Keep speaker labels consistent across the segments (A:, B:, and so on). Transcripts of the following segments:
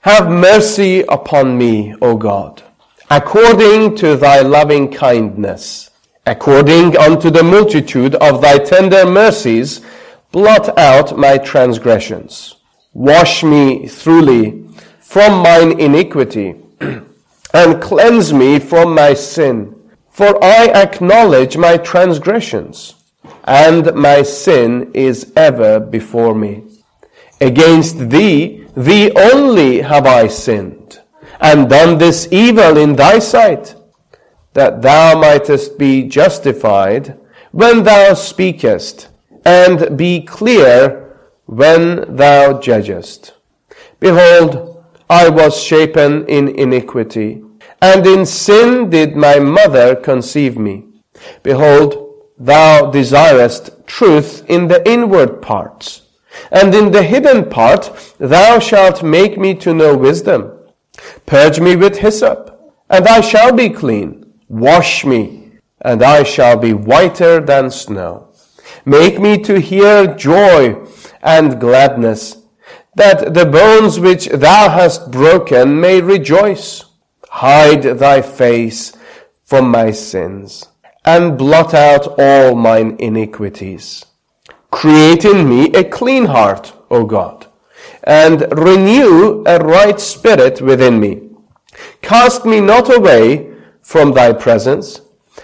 A: Have mercy upon me, O God, according to thy loving kindness. According unto the multitude of thy tender mercies, blot out my transgressions. Wash me thoroughly from mine iniquity, and cleanse me from my sin. For I acknowledge my transgressions, and my sin is ever before me. Against thee, thee only have I sinned, and done this evil in thy sight, that thou mightest be justified when thou speakest, and be clear when thou judgest. Behold, I was shapen in iniquity, and in sin did my mother conceive me. Behold, thou desirest truth in the inward parts, and in the hidden part thou shalt make me to know wisdom. Purge me with hyssop, and I shall be clean. Wash me, and I shall be whiter than snow. Make me to hear joy and gladness, that the bones which thou hast broken may rejoice. Hide thy face from my sins, and blot out all mine iniquities. Create in me a clean heart, O God, and renew a right spirit within me. Cast me not away from thy presence,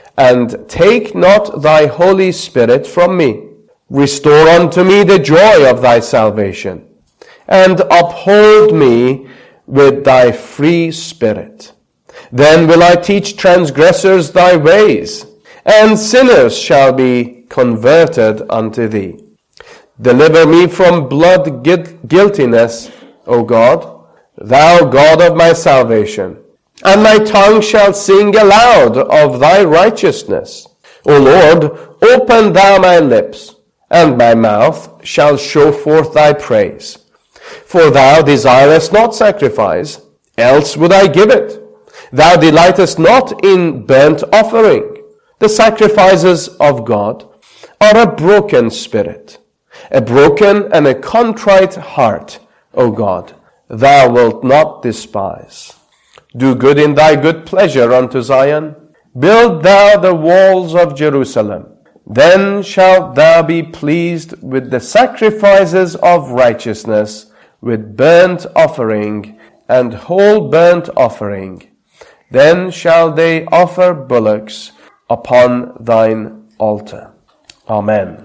A: and take not thy Holy Spirit from me. Restore unto me the joy of thy salvation, and uphold me with thy free spirit. Then will I teach transgressors thy ways, and sinners shall be converted unto thee. Deliver me from blood guiltiness, O God, thou God of my salvation, and my tongue shall sing aloud of thy righteousness. O Lord, open thou my lips, and my mouth shall show forth thy praise. For thou desirest not sacrifice, else would I give it. Thou delightest not in burnt offering. The sacrifices of God are a broken spirit, a broken and a contrite heart, O God, thou wilt not despise. Do good in thy good pleasure unto Zion. Build thou the walls of Jerusalem. Then shalt thou be pleased with the sacrifices of righteousness, with burnt offering and whole burnt offering. Then shall they offer bullocks upon thine altar. Amen.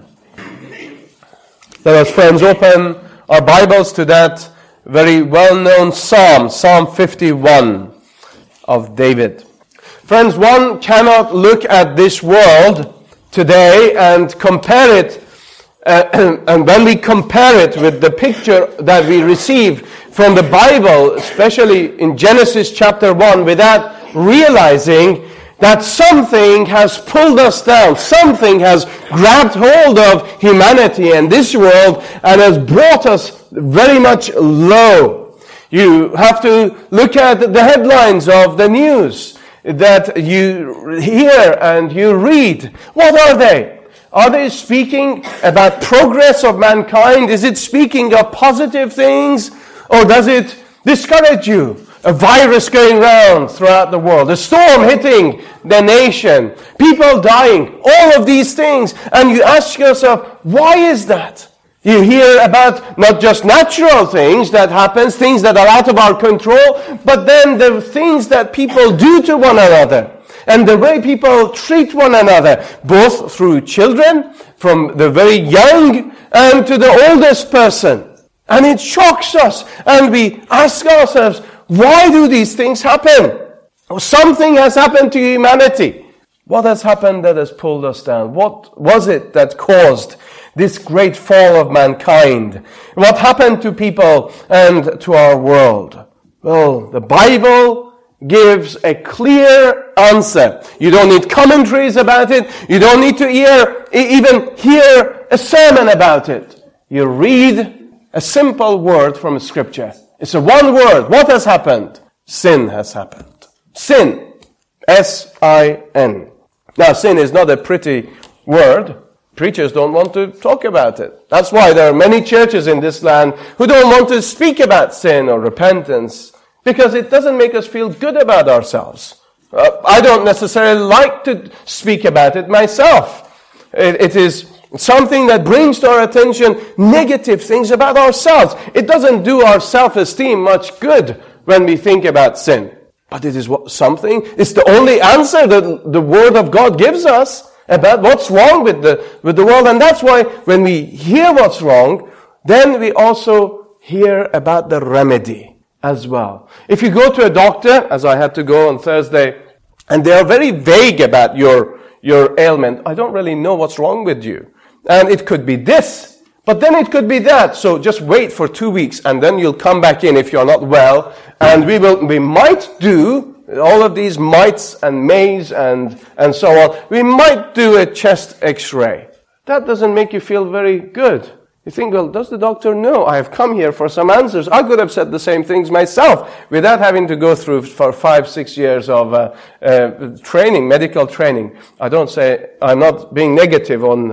A: Let us, friends, open our Bibles to that very well-known psalm, Psalm 51 of David. Friends, one cannot look at this world today and compare it, and when we compare it with the picture that we receive from the Bible, especially in Genesis chapter 1, without realizing that something has pulled us down, something has grabbed hold of humanity and this world and has brought us very much low. You have to look at the headlines of the news that you hear and you read. What are they? Are they speaking about progress of mankind? Is it speaking of positive things? Or does it discourage you? A virus going around throughout the world, a storm hitting the nation, people dying, all of these things. And you ask yourself, why is that? You hear about not just natural things that happen, things that are out of our control, but then the things that people do to one another and the way people treat one another, both through children, from the very young and to the oldest person. And it shocks us, and we ask ourselves, why do these things happen? Something has happened to humanity. What has happened that has pulled us down? What was it that caused this great fall of mankind? What happened to people and to our world? Well, the Bible gives a clear answer. You don't need commentaries about it. You don't need to even hear a sermon about it. You read a simple word from Scripture. It's a one word. What has happened? Sin has happened. Sin. S-I-N. Now, sin is not a pretty word, preachers don't want to talk about it. That's why there are many churches in this land who don't want to speak about sin or repentance, because it doesn't make us feel good about ourselves. I don't necessarily like to speak about it myself. It is something that brings to our attention negative things about ourselves. It doesn't do our self-esteem much good when we think about sin. But it is something, it's the only answer that the Word of God gives us about what's wrong with the world. And that's why when we hear what's wrong, then we also hear about the remedy as well. If you go to a doctor, as I had to go on Thursday, and they are very vague about your ailment, I don't really know what's wrong with you. And it could be this, but then it could be that. So just wait for 2 weeks, and then you'll come back in if you're not well. And we might do all of these mights and mays and so on. We might do a chest x-ray. That doesn't make you feel very good. You think, well, does the doctor know? I have come here for some answers. I could have said the same things myself without having to go through for 5-6 years of training, medical training. I'm not being negative on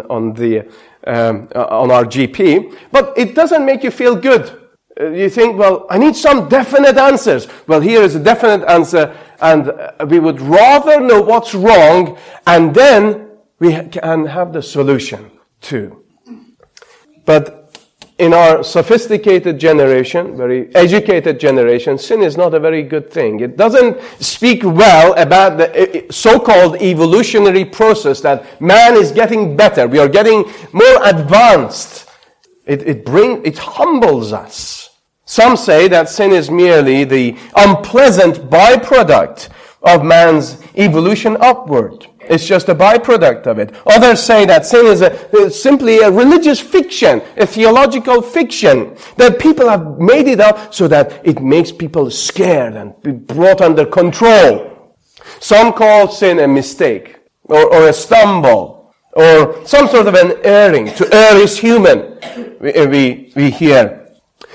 A: our GP, but it doesn't make you feel good. You think, well, I need some definite answers. Well, here is a definite answer, and we would rather know what's wrong, and then we can have the solution too. But in our sophisticated generation, very educated generation, sin is not a very good thing. It doesn't speak well about the so-called evolutionary process that man is getting better. We are getting more advanced. It humbles us. Some say that sin is merely the unpleasant byproduct of man's evolution upward. It's just a byproduct of it. Others say that sin is simply a religious fiction, a theological fiction, that people have made it up so that it makes people scared and be brought under control. Some call sin a mistake, or a stumble, or some sort of an erring. To err is human, we hear.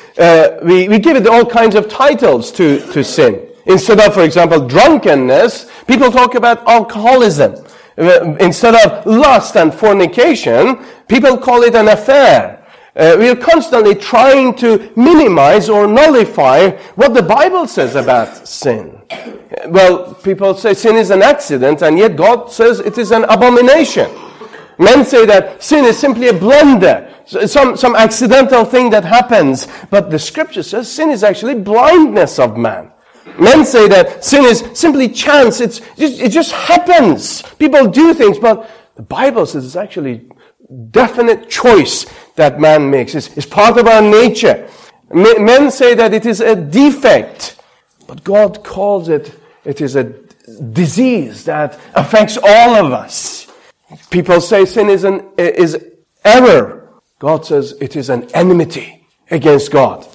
A: We give it all kinds of titles to sin. Instead of, for example, drunkenness, people talk about alcoholism. Instead of lust and fornication, people call it an affair. We are constantly trying to minimize or nullify what the Bible says about sin. Well, people say sin is an accident, and yet God says it is an abomination. Men say that sin is simply a blunder, some accidental thing that happens. But the Scripture says sin is actually blindness of man. Men say that sin is simply chance. It just happens. People do things, but the Bible says it's actually definite choice that man makes. It's part of our nature. Men say that it is a defect, but God calls it is a disease that affects all of us. People say sin is error. God says it is an enmity against God.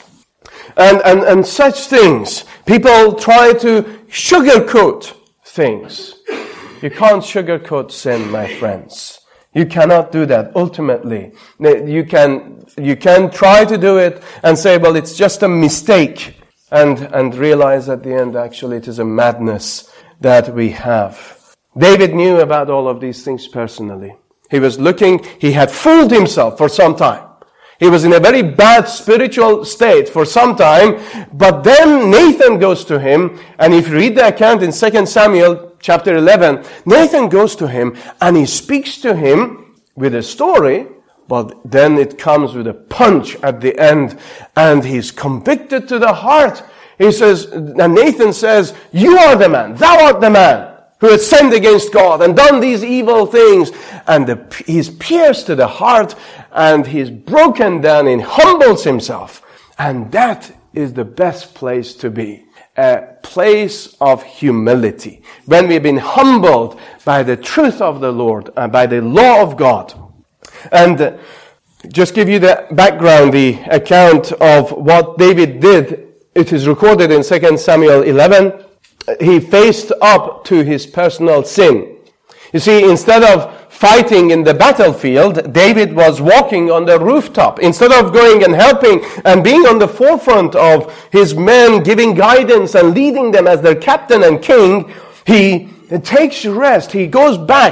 A: And such things. People try to sugarcoat things. You can't sugarcoat sin, my friends. You cannot do that. Ultimately, you can try to do it and say, well, it's just a mistake, and realize at the end, actually, it is a madness that we have. David knew about all of these things personally. He had fooled himself for some time. He was in a very bad spiritual state for some time, but then Nathan goes to him, and if you read the account in 2 Samuel chapter 11, Nathan goes to him, and he speaks to him with a story, but then it comes with a punch at the end, and he's convicted to the heart. He says, and Nathan says, you are the man, thou art the man who has sinned against God and done these evil things. And he's pierced to the heart, and he's broken down and humbles himself. And that is the best place to be. A place of humility. When we've been humbled by the truth of the Lord and by the law of God. And just give you the background, the account of what David did. It is recorded in 2 Samuel 11. He faced up to his personal sin. You see, instead of fighting in the battlefield, David was walking on the rooftop. Instead of going and helping and being on the forefront of his men, giving guidance and leading them as their captain and king, he takes rest. He goes back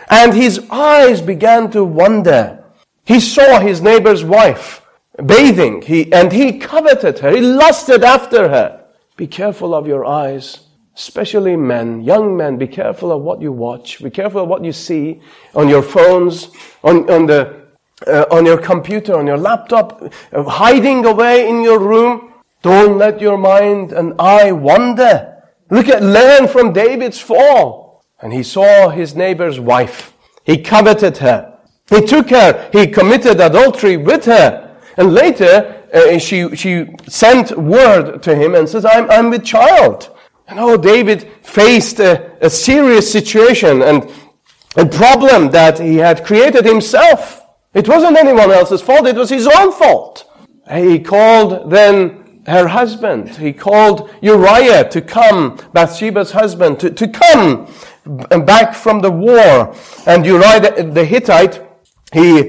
A: And his eyes began to wander. He saw his neighbor's wife bathing, and he coveted her. He lusted after her. Be careful of your eyes, especially men, young men. Be careful of what you watch. Be careful of what you see on your phones, on your computer, on your laptop, hiding away in your room. Don't let your mind and eye wander. Learn from David's fall. And he saw his neighbor's wife. He coveted her. He took her. He committed adultery with her. And later, she sent word to him and says, I'm with child. And David faced a serious situation and a problem that he had created himself. It wasn't anyone else's fault. It was his own fault. He called then her husband. He called Uriah to come, Bathsheba's husband, to come back from the war. And Uriah the Hittite, he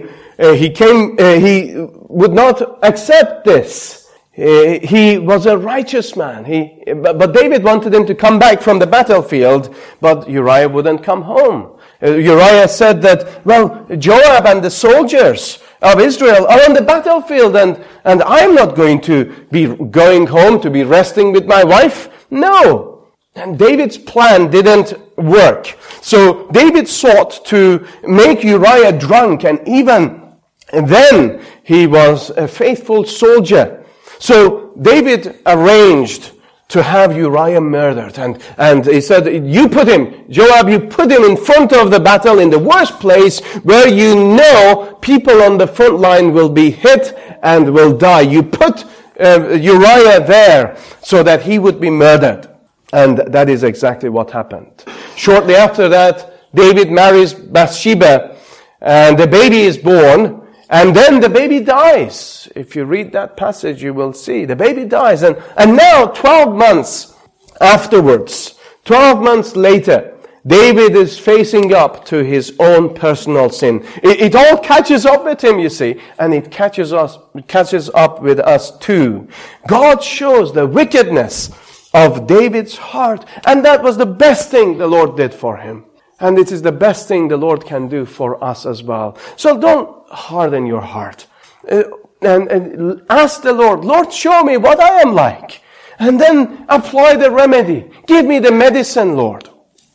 A: would not accept this. He was a righteous man. But David wanted him to come back from the battlefield, but Uriah wouldn't come home. Uriah said that, Joab and the soldiers of Israel are on the battlefield, and I'm not going to be going home to be resting with my wife. No. And David's plan didn't work. So David sought to make Uriah drunk, and even then he was a faithful soldier. So David arranged to have Uriah murdered. And he said, Joab, you put him in front of the battle in the worst place where you know people on the front line will be hit and will die. You put Uriah there so that he would be murdered. And that is exactly what happened. Shortly after that, David marries Bathsheba, and the baby is born. And then the baby dies. If you read that passage, you will see the baby dies. And now, 12 months afterwards, 12 months later, David is facing up to his own personal sin. It all catches up with him, you see, and it catches up with us too. God shows the wickedness of David's heart, and that was the best thing the Lord did for him. And it is the best thing the Lord can do for us as well. So don't harden your heart. And ask the Lord, show me what I am like. And then apply the remedy. Give me the medicine, Lord.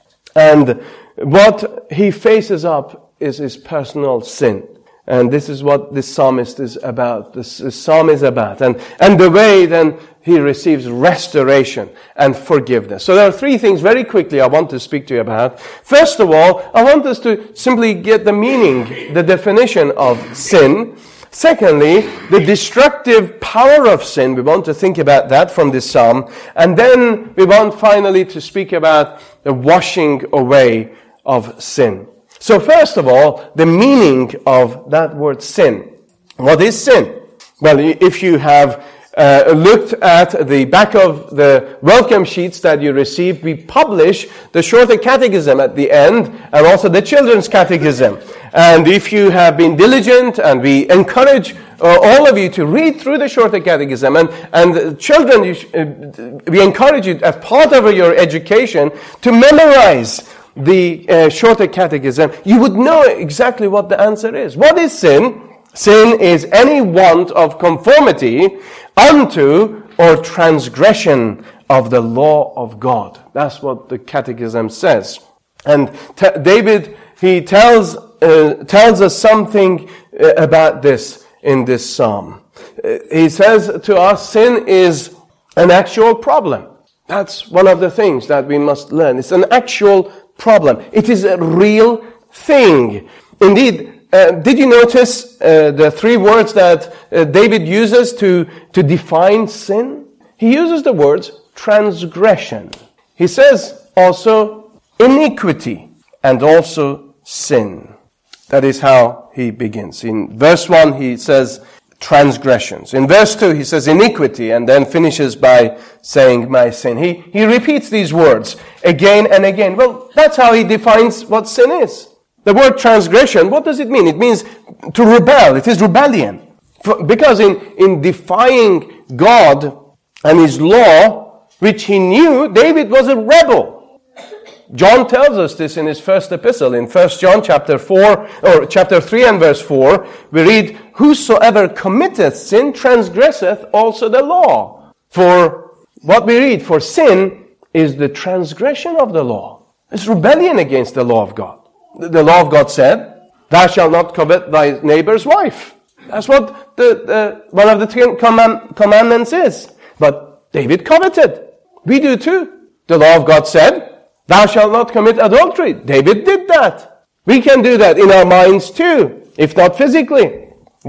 A: And what he faces up is his personal sin. And this is what this psalmist is about. This psalm is about. And the way then he receives restoration and forgiveness. So there are three things very quickly I want to speak to you about. First of all, I want us to simply get the meaning, the definition of sin. Secondly, the destructive power of sin. We want to think about that from this psalm. And then we want finally to speak about the washing away of sin. So first of all, the meaning of that word sin. What is sin? Well, if you have looked at the back of the welcome sheets that you received, we publish the Shorter Catechism at the end, and also the Children's Catechism. And if you have been diligent, and we encourage all of you to read through the Shorter Catechism, and children, we encourage you as part of your education to memorize the Shorter Catechism. You would know exactly what the answer is. What is sin? Sin is any want of conformity unto or transgression of the law of God. That's what the Catechism says. And David, he tells us something about this in this psalm. He says to us, sin is an actual problem. That's one of the things that we must learn. It's an actual problem. It is a real thing. Indeed, did you notice the three words that David uses to define sin? He uses the words transgression. He says also iniquity and also sin. That is how he begins. In verse 1, he says transgressions. In verse 2, he says iniquity, and then finishes by saying my sin. He repeats these words again and again. Well, that's how he defines what sin is. The word transgression, what does it mean? It means to rebel. It is rebellion. Because in defying God and his law, which he knew, David was a rebel. John tells us this in his first epistle. In 1 John chapter 3 and verse 4, we read, "Whosoever committeth sin transgresseth also the law." For what we read, for sin is the transgression of the law. It's rebellion against the law of God. The law of God said, "Thou shalt not covet thy neighbor's wife." That's what one of the 10 commandments is. But David coveted. We do too. The law of God said, "Thou shalt not commit adultery." David did that. We can do that in our minds too, if not physically.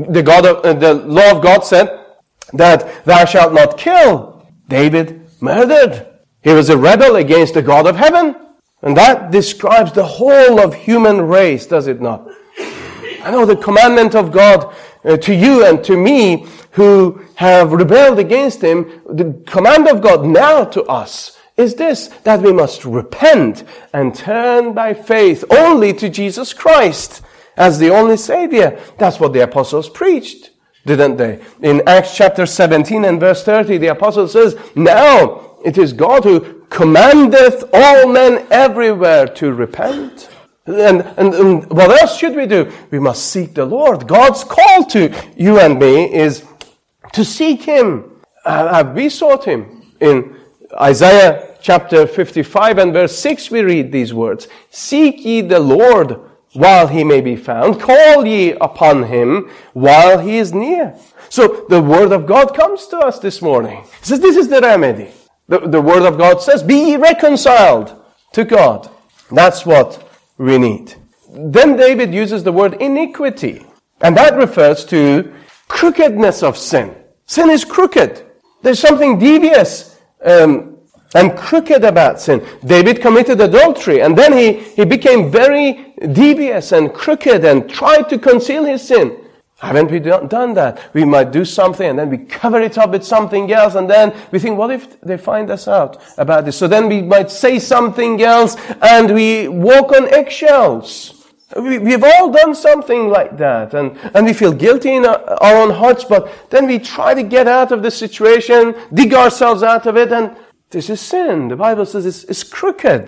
A: The law of God said that "Thou shalt not kill." David murdered. He was a rebel against the God of heaven. And that describes the whole of human race, does it not? I know the commandment of God to you and to me who have rebelled against Him, the command of God now to us is this, that we must repent and turn by faith only to Jesus Christ as the only Savior. That's what the apostles preached, didn't they? In Acts chapter 17 and verse 30, the apostle says, "Now it is God who commandeth all men everywhere to repent." And what else should we do? We must seek the Lord. God's call to you and me is to seek Him. We sought Him. In Isaiah chapter 55 and verse 6 we read these words, "Seek ye the Lord while He may be found. Call ye upon Him while He is near." So the Word of God comes to us this morning. It says this is the remedy. The Word of God says, "Be ye reconciled to God." That's what we need. Then David uses the word iniquity. And that refers to crookedness of sin. Sin is crooked. There's something devious and crooked about sin. David committed adultery, and then he became very devious and crooked and tried to conceal his sin. Haven't we done that? We might do something and then we cover it up with something else, and then we think, what if they find us out about this? So then we might say something else and we walk on eggshells. We've all done something like that, and we feel guilty in our own hearts, but then we try to get out of the situation, dig ourselves out of it, and this is sin. The Bible says it's crooked.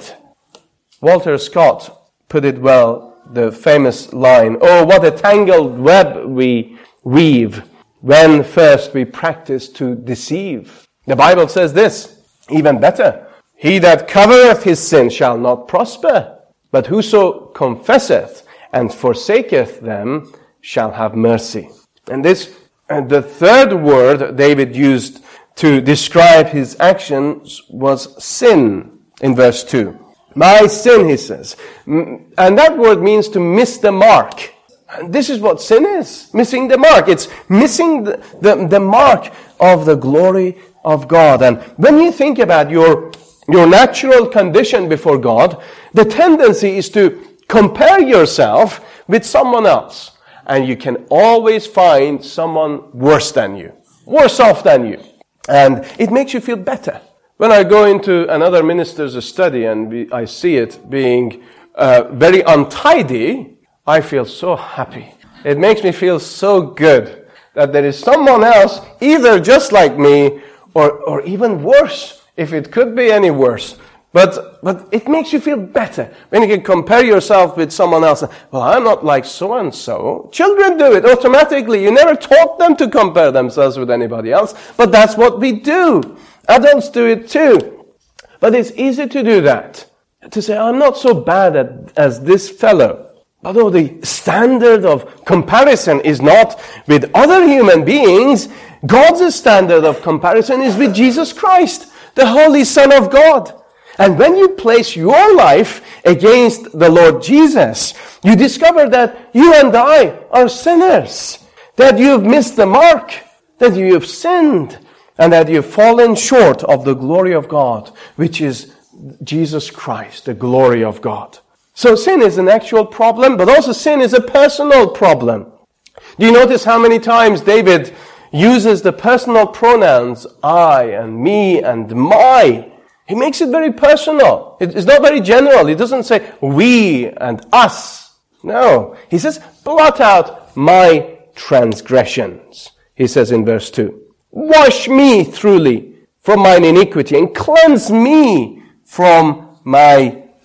A: Walter Scott put it well, the famous line, "Oh, what a tangled web we weave when first we practice to deceive." The Bible says this, even better, "He that covereth his sin shall not prosper, but whoso confesseth and forsaketh them shall have mercy." And the third word David used to describe his actions was sin in verse 2. "My sin," he says. And that word means to miss the mark. And this is what sin is, missing the mark. It's missing the mark of the glory of God. And when you think about your natural condition before God, the tendency is to compare yourself with someone else. And you can always find someone worse than you, worse off than you. And it makes you feel better. When I go into another minister's study and I see it being very untidy, I feel so happy. It makes me feel so good that there is someone else, either just like me or even worse, if it could be any worse. But it makes you feel better when you can compare yourself with someone else. Well, I'm not like so-and-so. Children do it automatically. You never taught them to compare themselves with anybody else, but that's what we do. Adults do it too. But it's easy to do that. To say, I'm not so bad as this fellow. Although the standard of comparison is not with other human beings, God's standard of comparison is with Jesus Christ, the Holy Son of God. And when you place your life against the Lord Jesus, you discover that you and I are sinners, that you've missed the mark, that you have sinned, and that you've fallen short of the glory of God, which is Jesus Christ, the glory of God. So sin is an actual problem, but also sin is a personal problem. Do you notice how many times David uses the personal pronouns I and me and my? He makes it very personal. It's not very general. He doesn't say we and us. No. He says, blot out my transgressions. He says in verse 2. Wash me thoroughly from mine iniquity and cleanse me from my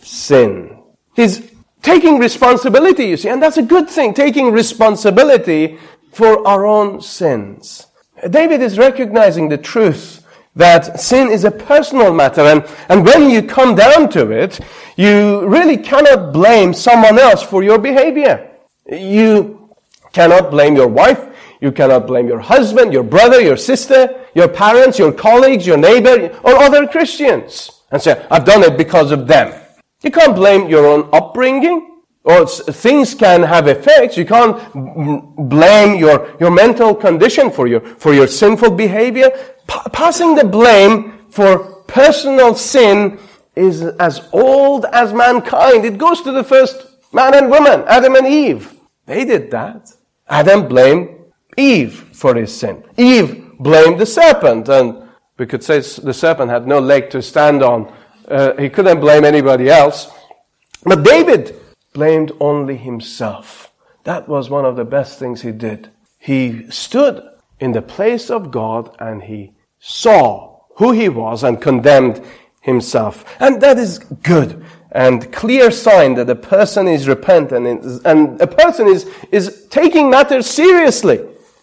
A: sin. He's taking responsibility, you see, and that's a good thing, taking responsibility for our own sins. David is recognizing the truth that sin is a personal matter, and when you come down to it, you really cannot blame someone else for your behavior. You cannot blame your wife, you cannot blame your husband, your brother, your sister, your parents, your colleagues, your neighbor, or other Christians, and say, I've done it because of them. You can't blame your own upbringing, or things can have effects. You can't blame your mental condition for your sinful behavior. Passing the blame for personal sin is as old as mankind. It goes to the first man and woman, Adam and Eve. They did that. Adam blamed Eve for his sin. Eve blamed the serpent, and we could say the serpent had no leg to stand on. He couldn't blame anybody else. But David blamed only himself. That was one of the best things he did. He stood in the place of God and he saw who he was and condemned himself. And that is good and clear sign that a person is repentant and a person is taking matters seriously.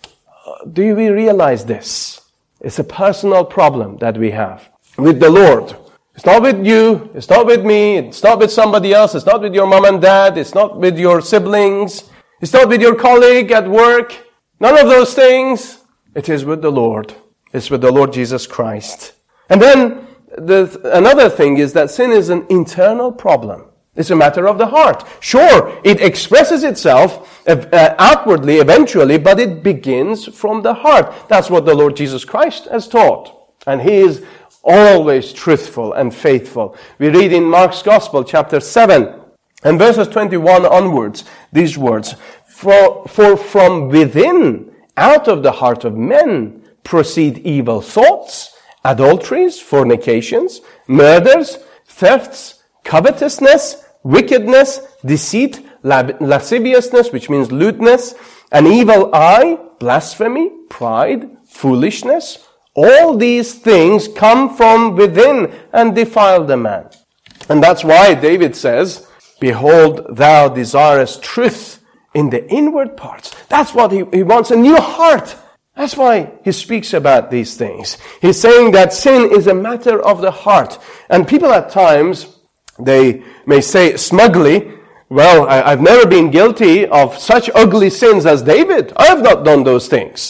A: Do we realize this? It's a personal problem that we have with the Lord. It's not with you, it's not with me, it's not with somebody else, it's not with your mom and dad, it's not with your siblings, it's not with your colleague at work. None of those things. It is with the Lord. It's with the Lord Jesus Christ. And then another thing is that sin is an internal problem. It's a matter of the heart. Sure, it expresses itself outwardly eventually, but it begins from the heart. That's what the Lord Jesus Christ has taught. And He is always truthful and faithful. We read in Mark's Gospel, chapter 7, and verses 21 onwards, these words, For from within, out of the heart of men, proceed evil thoughts, adulteries, fornications, murders, thefts, covetousness, wickedness, deceit, lasciviousness, which means lewdness, an evil eye, blasphemy, pride, foolishness. All these things come from within and defile the man. And that's why David says, Behold, thou desirest truth in the inward parts. That's what he wants, a new heart. That's why he speaks about these things. He's saying that sin is a matter of the heart. And people at times, they may say smugly, well, I've never been guilty of such ugly sins as David. I have not done those things.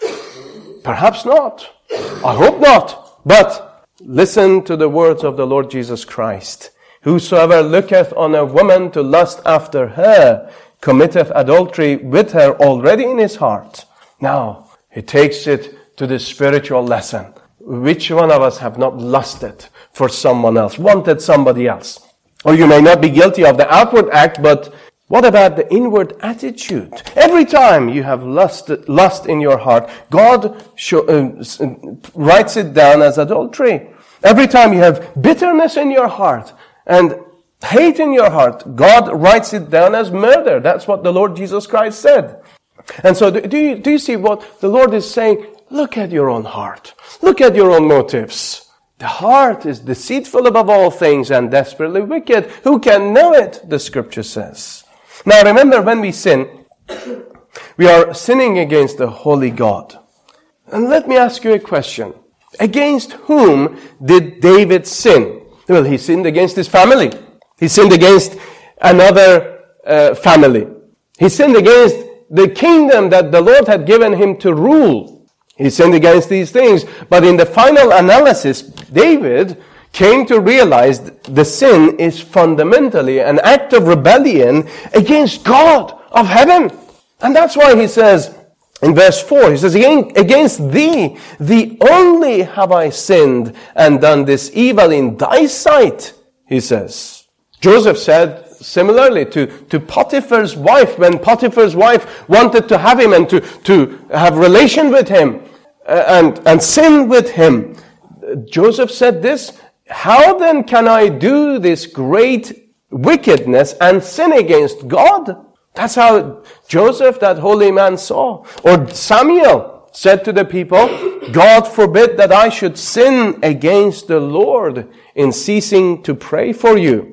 A: Perhaps not. I hope not. But listen to the words of the Lord Jesus Christ. Whosoever looketh on a woman to lust after her, committeth adultery with her already in his heart. Now, he takes it to the spiritual lesson. Which one of us have not lusted for someone else, wanted somebody else? Or you may not be guilty of the outward act, but what about the inward attitude? Every time you have lust in your heart, God writes it down as adultery. Every time you have bitterness in your heart and hate in your heart, God writes it down as murder. That's what the Lord Jesus Christ said. And so do you see what the Lord is saying? Look at your own heart. Look at your own motives. The heart is deceitful above all things and desperately wicked. Who can know it? The scripture says. Now remember, when we sin, we are sinning against the holy God. And let me ask you a question. Against whom did David sin? Well, he sinned against his family. He sinned against another family. He sinned against the kingdom that the Lord had given him to rule. He sinned against these things. But in the final analysis, David came to realize the sin is fundamentally an act of rebellion against God of heaven. And that's why he says in verse 4, he says, Against thee only have I sinned and done this evil in thy sight, he says. Joseph said similarly to Potiphar's wife, when Potiphar's wife wanted to have him and to have relation with him and sin with him. Joseph said this, How then can I do this great wickedness and sin against God? That's how Joseph, that holy man, saw. Or Samuel said to the people, God forbid that I should sin against the Lord in ceasing to pray for you.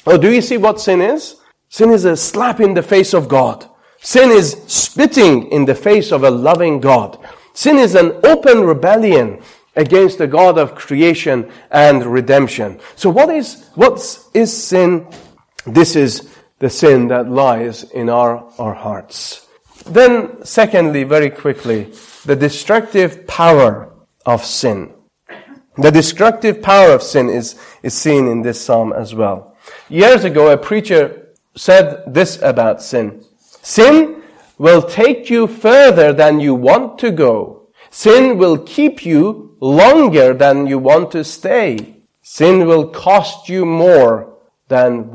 A: Oh, do you see what sin is? Sin is a slap in the face of God. Sin is spitting in the face of a loving God. Sin is an open rebellion against the God of creation and redemption. So what is sin? This is the sin that lies in our hearts. Then, secondly, very quickly, the destructive power of sin. The destructive power of sin is seen in this psalm as well. Years ago, a preacher said this about sin. Sin will take you further than you want to go. Sin will keep you longer than you want to stay. Sin will cost you more than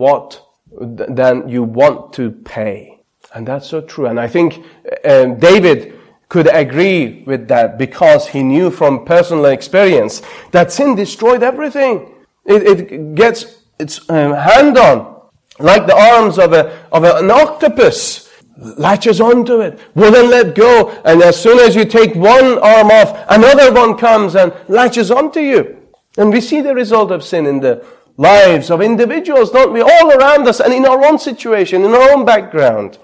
A: you want to pay. And that's so true. And I think David could agree with that because he knew from personal experience that sin destroyed everything. It gets its hand on, like the arms of an octopus, latches onto it, wouldn't let go, and as soon as you take one arm off, another one comes and latches onto you. And we see the result of sin in the lives of individuals, don't we? All around us and in our own situation, in our own background.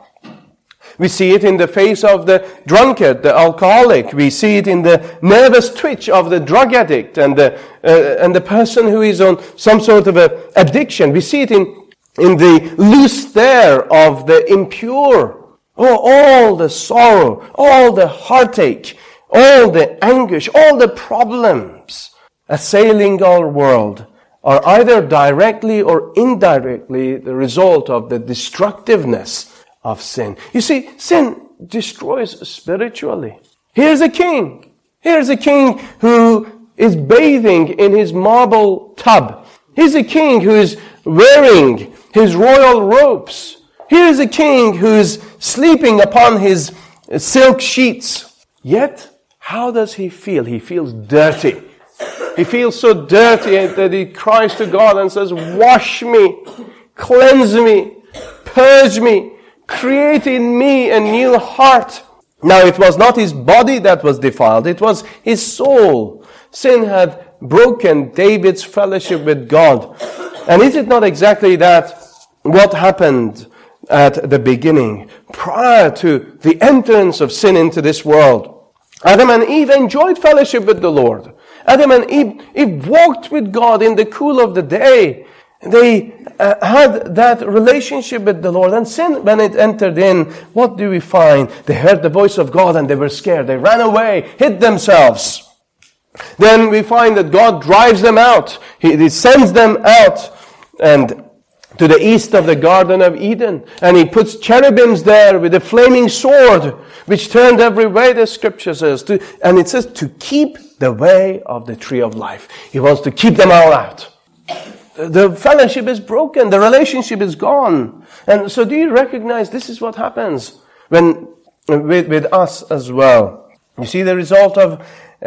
A: We see it in the face of the drunkard, the alcoholic. We see it in the nervous twitch of the drug addict and the person who is on some sort of a addiction. We see it in the loose stare of the impure. Oh, all the sorrow, all the heartache, all the anguish, all the problems assailing our world are either directly or indirectly the result of the destructiveness of sin. You see, sin destroys spiritually. Here's a king. Here's a king who is bathing in his marble tub. Here's a king who is wearing his royal robes. Here's a king who is sleeping upon his silk sheets. Yet, how does he feel? He feels dirty. He feels so dirty that he cries to God and says, wash me, cleanse me, purge me, create in me a new heart. Now, it was not his body that was defiled. It was his soul. Sin had broken David's fellowship with God. And is it not exactly that what happened at the beginning, prior to the entrance of sin into this world? Adam and Eve enjoyed fellowship with the Lord. Adam and Eve walked with God in the cool of the day. They had that relationship with the Lord. And sin, when it entered in, what do we find? They heard the voice of God and they were scared. They ran away, hid themselves. Then we find that God drives them out. He sends them out and to the east of the Garden of Eden. And he puts cherubims there with a flaming sword, which turned every way, the scripture says. And it says to keep the way of the tree of life. He wants to keep them all out. The fellowship is broken. The relationship is gone. And so do you recognize this is what happens when with us as well? You see the result of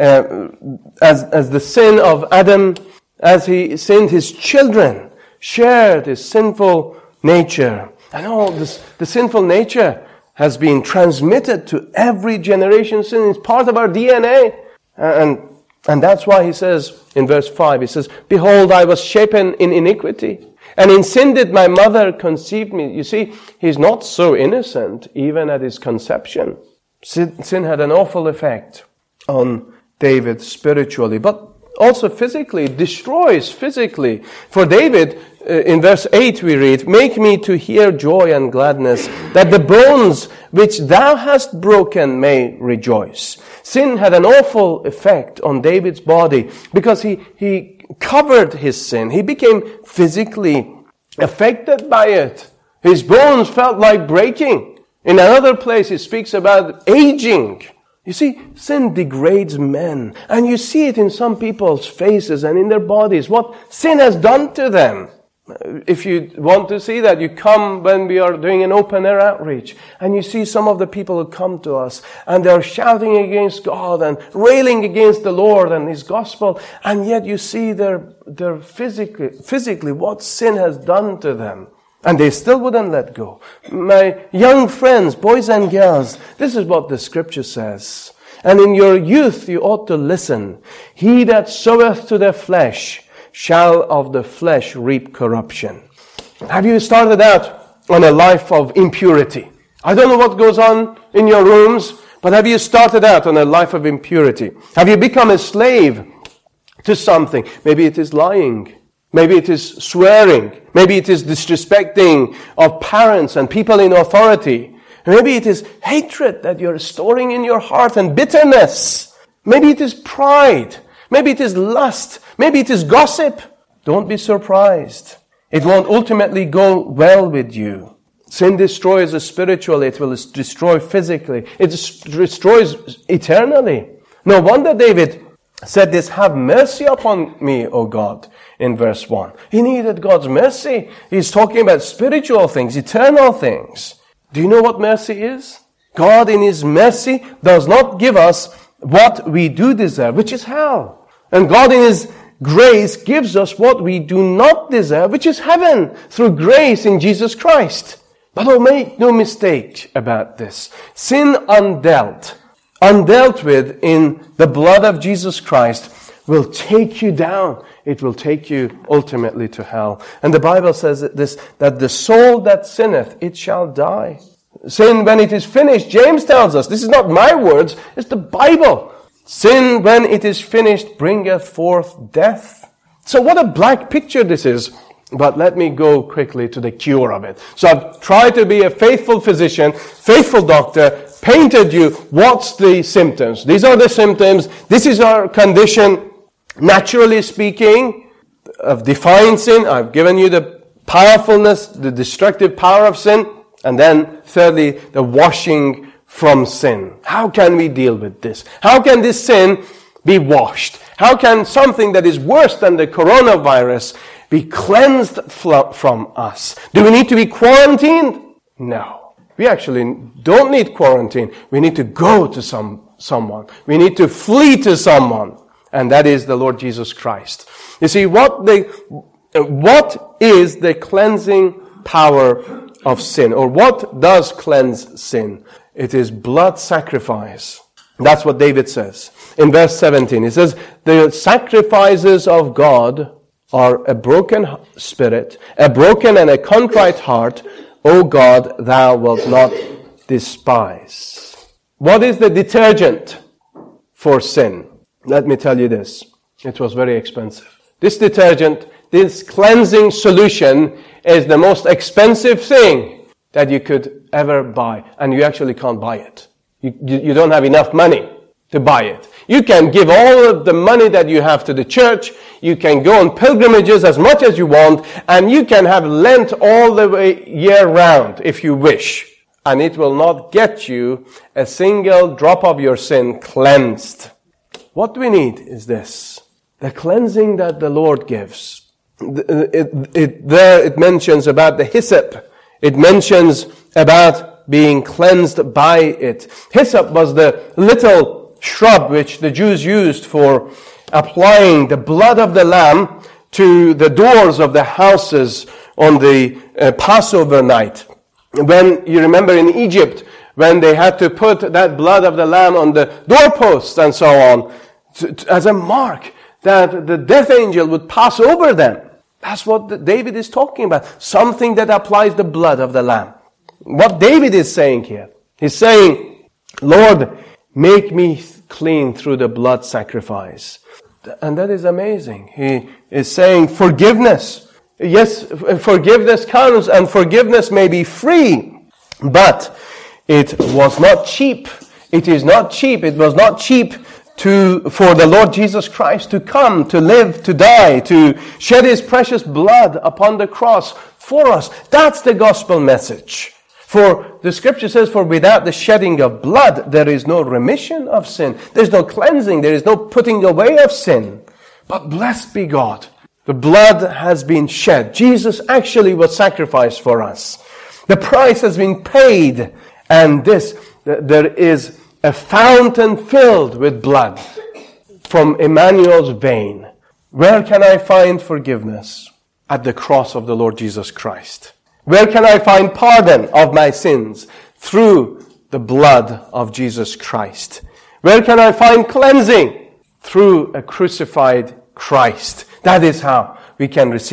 A: as the sin of Adam, as he sinned, his children shared his sinful nature. And all this, the sinful nature has been transmitted to every generation. Sin is part of our DNA. And that's why he says in verse 5, he says, behold, I was shapen in iniquity, and in sin did my mother conceive me. You see, he's not so innocent even at his conception. Sin had an awful effect on David spiritually, but also physically, destroys physically. For David, in verse 8 we read, make me to hear joy and gladness, that the bones which thou hast broken may rejoice. Sin had an awful effect on David's body because he covered his sin. He became physically affected by it. His bones felt like breaking. In another place it speaks about aging. You see, sin degrades men. And you see it in some people's faces and in their bodies, what sin has done to them. If you want to see that, you come when we are doing an open-air outreach. And you see some of the people who come to us. And they're shouting against God and railing against the Lord and His gospel. And yet you see their physically what sin has done to them. And they still wouldn't let go. My young friends, boys and girls, this is what the scripture says. And in your youth you ought to listen. He that soweth to the flesh shall of the flesh reap corruption. Have you started out on a life of impurity? I don't know what goes on in your rooms, but have you started out on a life of impurity? Have you become a slave to something? Maybe it is lying. Maybe it is swearing. Maybe it is disrespecting of parents and people in authority. Maybe it is hatred that you're storing in your heart and bitterness. Maybe it is pride. Maybe it is lust. Maybe it is gossip. Don't be surprised. It won't ultimately go well with you. Sin destroys us spiritually. It will destroy physically. It destroys eternally. No wonder David said this, have mercy upon me, O God, in verse 1. He needed God's mercy. He's talking about spiritual things, eternal things. Do you know what mercy is? God in His mercy does not give us what we do deserve, which is hell. And God in His grace gives us what we do not deserve, which is heaven, through grace in Jesus Christ. But make no mistake about this. Sin undealt with in the blood of Jesus Christ will take you down. It will take you ultimately to hell. And the Bible says that the soul that sinneth, it shall die. Sin, when it is finished, James tells us, this is not my words, it's the Bible. Sin, when it is finished, bringeth forth death. So what a black picture this is. But let me go quickly to the cure of it. So I've tried to be a faithful physician, faithful doctor, painted you what's the symptoms. These are the symptoms. This is our condition. Naturally speaking, of defying sin, I've given you the powerfulness, the destructive power of sin. And then thirdly, the washing from sin. How can we deal with this? How can this sin be washed? How can something that is worse than the coronavirus be cleansed from us? Do we need to be quarantined? No. We actually don't need quarantine. We need to go to someone. We need to flee to someone. And that is the Lord Jesus Christ. You see, what is the cleansing power of sin? Or what does cleanse sin? It is blood sacrifice. That's what David says. In verse 17, he says, the sacrifices of God are a broken spirit, a broken and a contrite heart, O God, thou wilt not despise. What is the detergent for sin? Let me tell you this. It was very expensive. This detergent, this cleansing solution is the most expensive thing that you could ever buy. And you actually can't buy it. You don't have enough money to buy it. You can give all of the money that you have to the church. You can go on pilgrimages as much as you want. And you can have Lent all the way year round if you wish. And it will not get you a single drop of your sin cleansed. What we need is this. The cleansing that the Lord gives. It mentions about the hyssop. It mentions about being cleansed by it. Hyssop was the little shrub which the Jews used for applying the blood of the lamb to the doors of the houses on the Passover night. When you remember in Egypt, when they had to put that blood of the lamb on the doorposts and so on, as a mark that the death angel would pass over them. That's what David is talking about. Something that applies the blood of the lamb. What David is saying here, he's saying, Lord, make me clean through the blood sacrifice. And that is amazing. He is saying forgiveness. Yes, forgiveness comes and forgiveness may be free, but it was not cheap. It is not cheap. It was not cheap for the Lord Jesus Christ to come, to live, to die, to shed His precious blood upon the cross for us. That's the gospel message. For the scripture says, for without the shedding of blood, there is no remission of sin. There's no cleansing. There is no putting away of sin. But blessed be God. The blood has been shed. Jesus actually was sacrificed for us. The price has been paid. And there is a fountain filled with blood from Emmanuel's vein. Where can I find forgiveness? At the cross of the Lord Jesus Christ. Where can I find pardon of my sins? Through the blood of Jesus Christ. Where can I find cleansing? Through a crucified Christ. That is how we can receive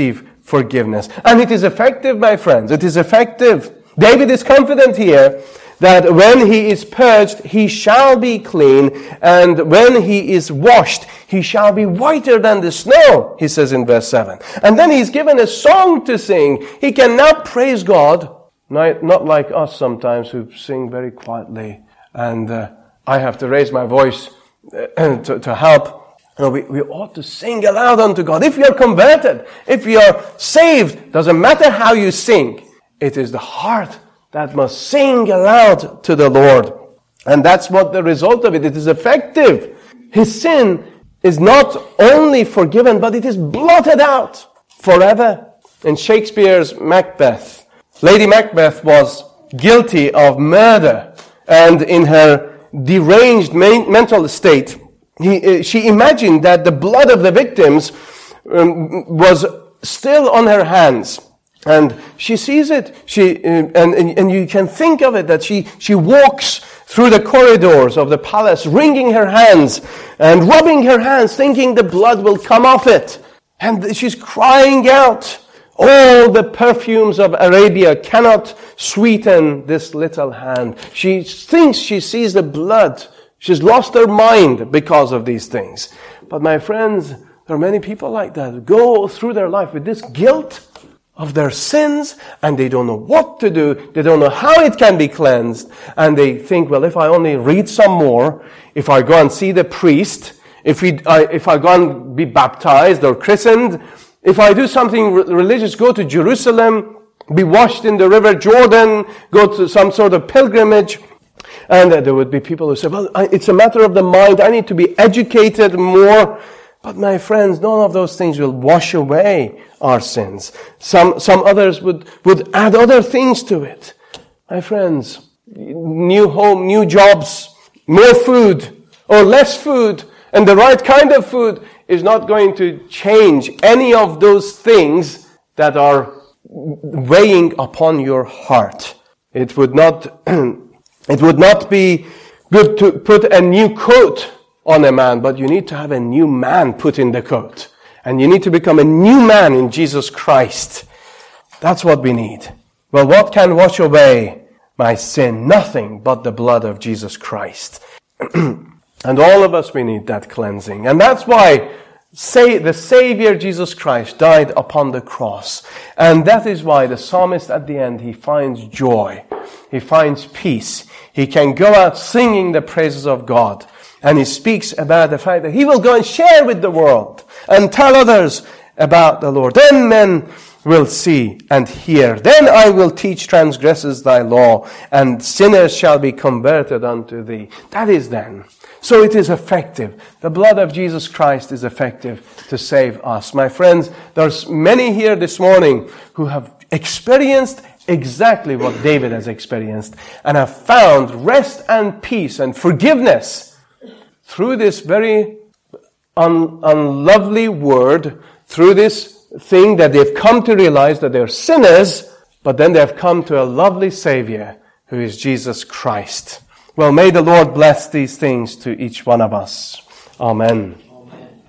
A: forgiveness. And it is effective, my friends. It is effective. David is confident here that when he is purged, he shall be clean, and when he is washed, he shall be whiter than the snow, he says in verse 7. And then he's given a song to sing. He can now praise God, not like us sometimes who sing very quietly, and I have to raise my voice to help. No, we ought to sing aloud unto God. If you're converted, if you're saved, doesn't matter how you sing. It is the heart that must sing aloud to the Lord. And that's what the result of it. It is effective. His sin is not only forgiven, but it is blotted out forever. In Shakespeare's Macbeth, Lady Macbeth was guilty of murder, and in her deranged mental state, she imagined that the blood of the victims was still on her hands. And she sees it. And you can think of it that she walks through the corridors of the palace, wringing her hands and rubbing her hands, thinking the blood will come off it. And she's crying out, all the perfumes of Arabia cannot sweeten this little hand. She thinks she sees the blood. She's lost her mind because of these things. But my friends, there are many people like that who go through their life with this guilt of their sins, and they don't know what to do. They don't know how it can be cleansed. And they think, well, if I only read some more, if I go and see the priest, if I go and be baptized or christened, if I do something religious, go to Jerusalem, be washed in the River Jordan, go to some sort of pilgrimage, and there would be people who say, well, it's a matter of the mind. I need to be educated more. But my friends, none of those things will wash away our sins. Some others would add other things to it. My friends, new home, new jobs, more food or less food, and the right kind of food is not going to change any of those things that are weighing upon your heart. It would not be good to put a new coat on a man, but you need to have a new man put in the coat. And you need to become a new man in Jesus Christ. That's what we need. Well, what can wash away my sin? Nothing but the blood of Jesus Christ. And all of us, we need that cleansing. And that's why the Savior Jesus Christ died upon the cross. And that is why the psalmist at the end, he finds joy. He finds peace. He can go out singing the praises of God. And he speaks about the fact that he will go and share with the world and tell others about the Lord. Then men will see and hear. Then I will teach transgressors thy law, and sinners shall be converted unto thee. That is then. So it is effective. The blood of Jesus Christ is effective to save us. My friends, there's many here this morning who have experienced exactly what David has experienced and have found rest and peace and forgiveness through this very unlovely word, through this thing that they've come to realize that they're sinners, but then they've come to a lovely Savior who is Jesus Christ. Well, may the Lord bless these things to each one of us. Amen.